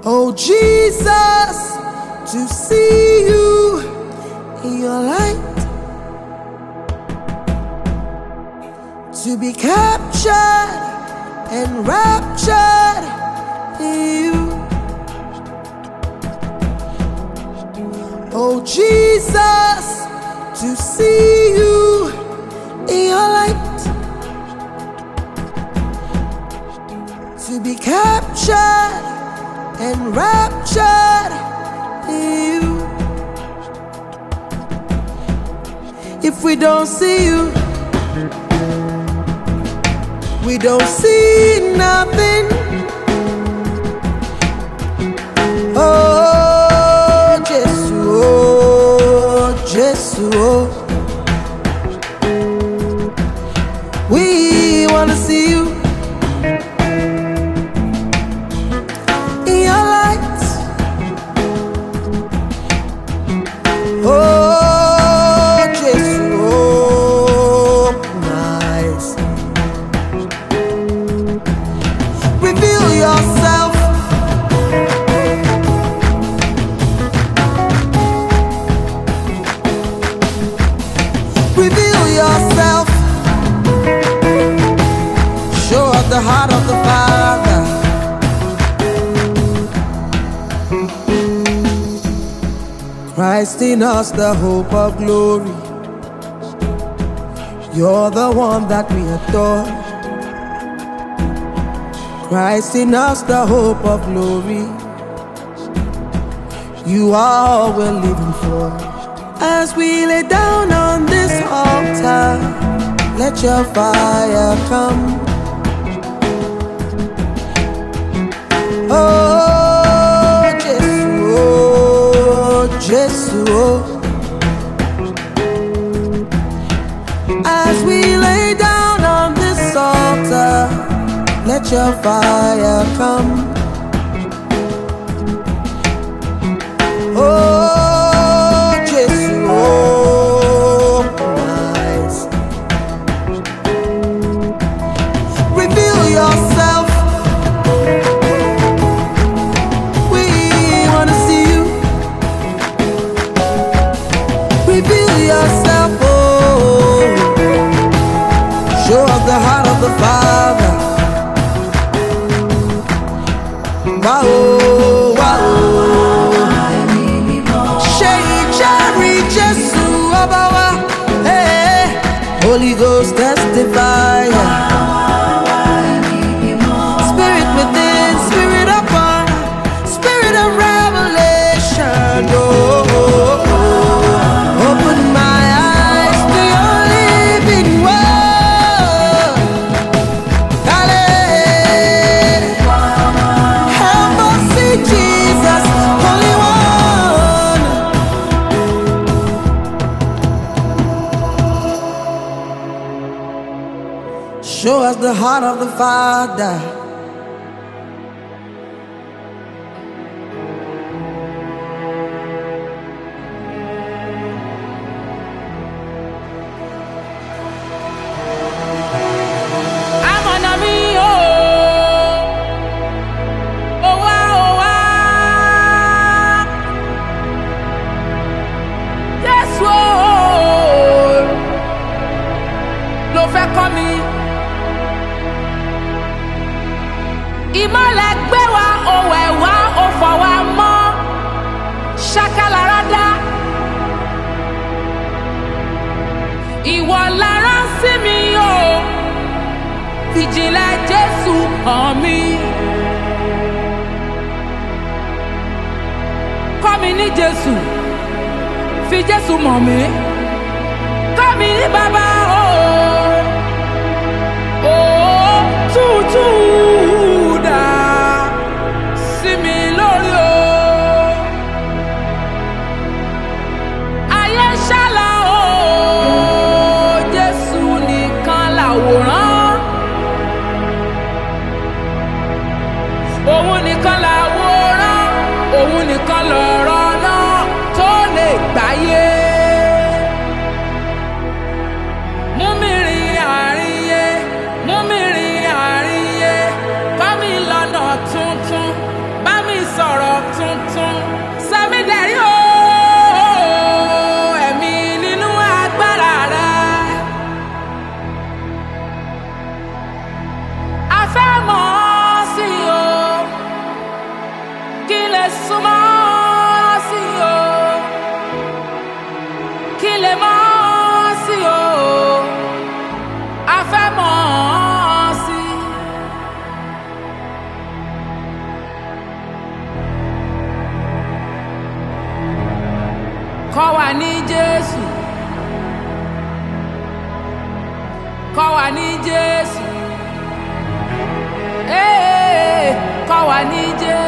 Oh Jesus, to see you in your light, to be captured and raptured in you. Oh Jesus, to see you in your light, to be captured and raptured in you. If we don't see you, we don't see nothing. Oh, Jesus, oh, Jesus, oh. We want to see you in your light. Oh, Jesus, oh, nice. Reveal yourself. Reveal yourself. Show us the heart of the Father. Christ in us, the hope of glory. You're the one that we adore. Christ in us, the hope of glory. You are all we're living for. As we lay down on this altar, let your fire come. Oh, Jesus, oh, Jesus, oh. As we lay down on this altar, let your fire come. Oh, Jesus, oh, nice. Reveal yourself. We want to see you. Reveal yourself, oh. Show us the heart of the Father. Wow, wow. Shey Jerry Jesu Obawa. Hey, Holy Ghost testify. Spirit within, spirit upon, spirit of revelation. Oh, oh, oh. Open my eyes to your living word. Dale. Help us see Jesus, Holy One. Show us the heart of the Father. Ìmọ́lẹ̀ gbé wa, òwò ẹ̀wá, òfò wa mọ́, ṣàkàlàràdá. Ìwọ lára sí mi o, ìjìnlẹ̀ Jésù hàn mí. Kọ́ mi ní Jésù, fi Jésù mọ̀ mí. Kọ́ mi ní bàbá o, tútù. Òun nìkan làwòrán, òun nìkan lọ̀rọ̀ náà tó lè gbáyé. ní Jésù.